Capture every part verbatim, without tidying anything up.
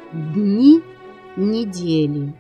Дни недели.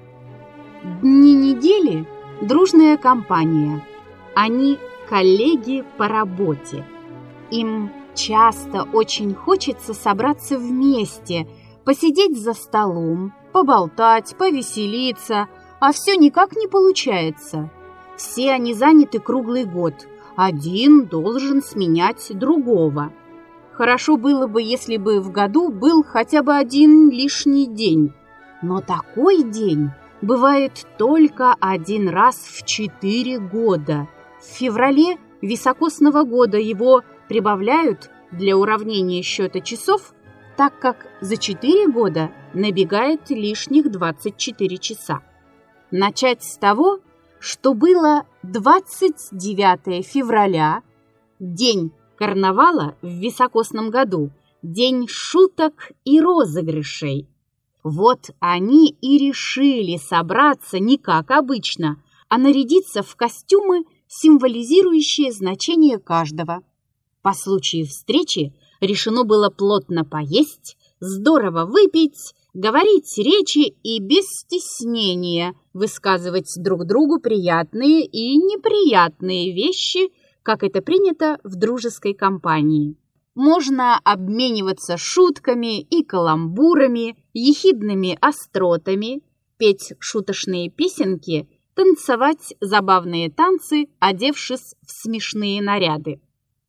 Дни недели – дружная компания. Они коллеги по работе. Им часто очень хочется собраться вместе, посидеть за столом, поболтать, повеселиться, а все никак не получается. Все они заняты круглый год. Один должен сменять другого. Хорошо было бы, если бы в году был хотя бы один лишний день. Но такой день бывает только один раз в четыре года. В феврале високосного года его прибавляют для уравнения счета часов, так как за четыре года набегает лишних двадцать четыре часа. Начать с того, что было двадцать девятое февраля, день карнавала в високосном году, день шуток и розыгрышей. Вот они и решили собраться не как обычно, а нарядиться в костюмы, символизирующие значение каждого. По случаю встречи решено было плотно поесть, здорово выпить, говорить речи и без стеснения высказывать друг другу приятные и неприятные вещи, как это принято в дружеской компании. Можно обмениваться шутками и каламбурами, ехидными остротами, петь шуточные песенки, танцевать забавные танцы, одевшись в смешные наряды.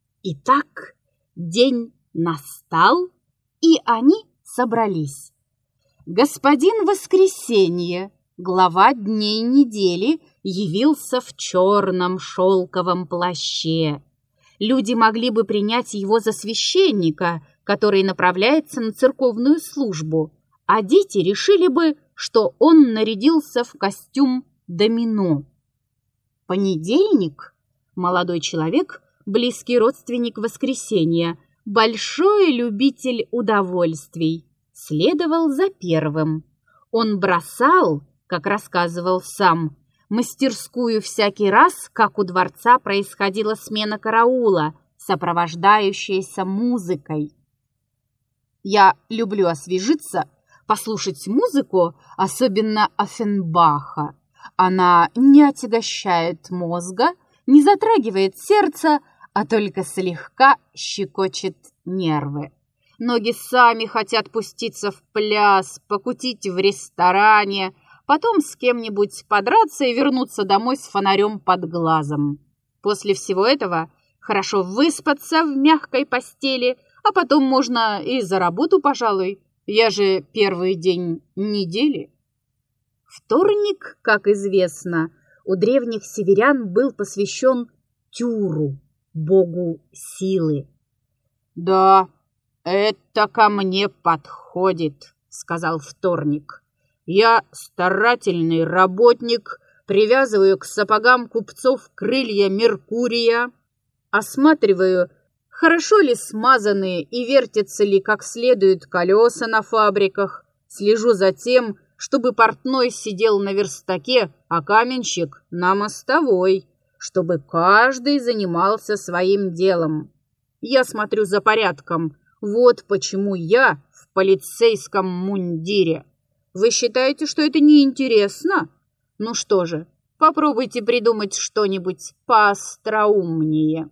Итак, день настал, и они собрались. Господин Воскресенье, глава дней недели, явился в черном шелковом плаще. Люди могли бы принять его за священника, который направляется на церковную службу, а дети решили бы, что он нарядился в костюм домино. Понедельник, молодой человек, близкий родственник Воскресенья, большой любитель удовольствий, следовал за первым. Он бросал, как рассказывал сам, мастерскую всякий раз, как у дворца происходила смена караула, сопровождающаяся музыкой. Я люблю освежиться, послушать музыку, особенно Оффенбаха. Она не отягощает мозга, не затрагивает сердце, а только слегка щекочет нервы. Ноги сами хотят пуститься в пляс, покутить в ресторане, потом с кем-нибудь подраться и вернуться домой с фонарем под глазом. После всего этого хорошо выспаться в мягкой постели, а потом можно и за работу, пожалуй. Я же первый день недели. Вторник, как известно, у древних северян был посвящен Тюру, богу силы. «Да, это ко мне подходит», — сказал вторник. «Я старательный работник, привязываю к сапогам купцов крылья Меркурия, осматриваю, хорошо ли смазаны и вертятся ли как следует колеса на фабриках, слежу за тем, чтобы портной сидел на верстаке, а каменщик на мостовой, чтобы каждый занимался своим делом. Я смотрю за порядком, вот почему я в полицейском мундире. Вы считаете, что это неинтересно? Ну что же, попробуйте придумать что-нибудь поостроумнее».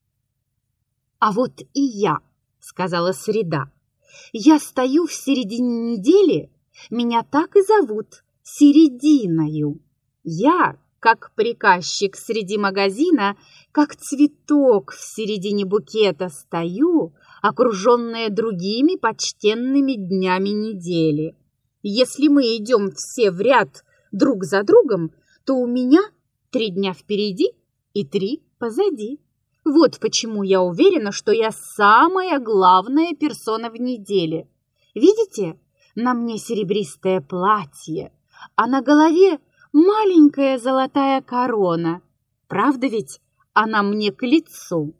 «А вот и я», — сказала Среда. «Я стою в середине недели, меня так и зовут Серединою. Я, как приказчик среди магазина, как цветок в середине букета стою, окруженная другими почтенными днями недели. Если мы идем все в ряд друг за другом, то у меня три дня впереди и три позади. Вот почему я уверена, что я самая главная персона в неделе. Видите, на мне серебристое платье, а на голове маленькая золотая корона. Правда ведь она мне к лицу?»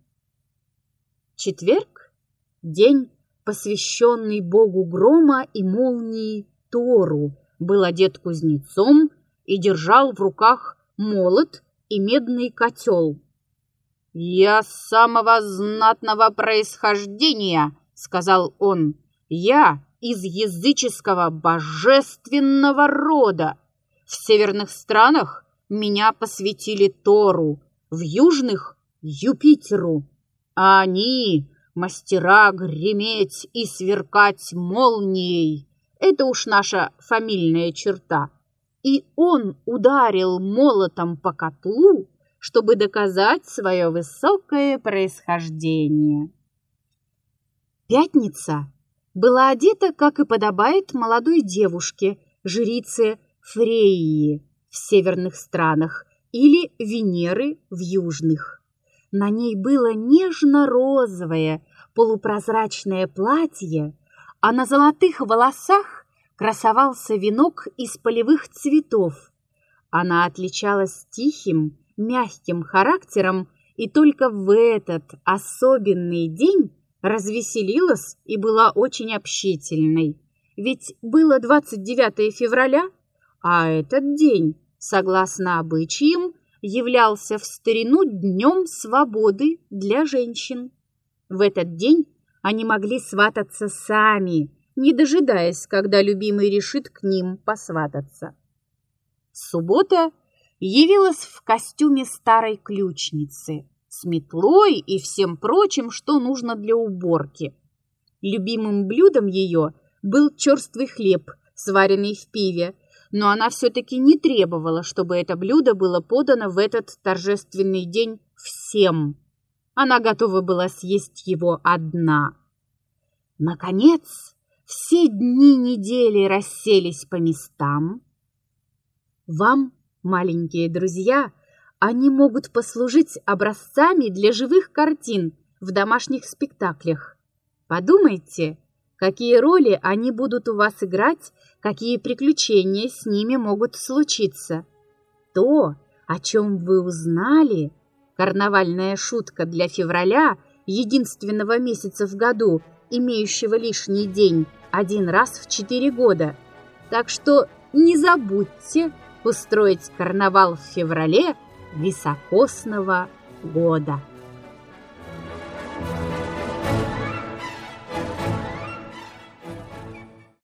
Четверг – день, посвященный богу грома и молнии Тору, был одет кузнецом и держал в руках молот и медный котел. «Я самого знатного происхождения», — сказал он. «Я из языческого божественного рода. В северных странах меня посвятили Тору, в южных — Юпитеру. А они — мастера греметь и сверкать молнией. Это уж наша фамильная черта. И он ударил молотом по котлу, чтобы доказать свое высокое происхождение. Пятница была одета, как и подобает молодой девушке, жрице Фрейи в северных странах или Венеры в южных. На ней было нежно-розовое полупрозрачное платье, а на золотых волосах красовался венок из полевых цветов. Она отличалась тихим, мягким характером и только в этот особенный день развеселилась и была очень общительной. Ведь было двадцать девятое февраля, а этот день, согласно обычаям, являлся в старину днем свободы для женщин. В этот день они могли свататься сами, не дожидаясь, когда любимый решит к ним посвататься. Суббота явилась в костюме старой ключницы, с метлой и всем прочим, что нужно для уборки. Любимым блюдом ее был черствый хлеб, сваренный в пиве, но она все-таки не требовала, чтобы это блюдо было подано в этот торжественный день всем. Она готова была съесть его одна. Наконец, все дни недели расселись по местам. Вам, маленькие друзья, они могут послужить образцами для живых картин в домашних спектаклях. Подумайте, какие роли они будут у вас играть, какие приключения с ними могут случиться. То, о чем вы узнали, карнавальная шутка для февраля, единственного месяца в году, имеющего лишний день один раз в четыре года. Так что не забудьте устроить карнавал в феврале високосного года.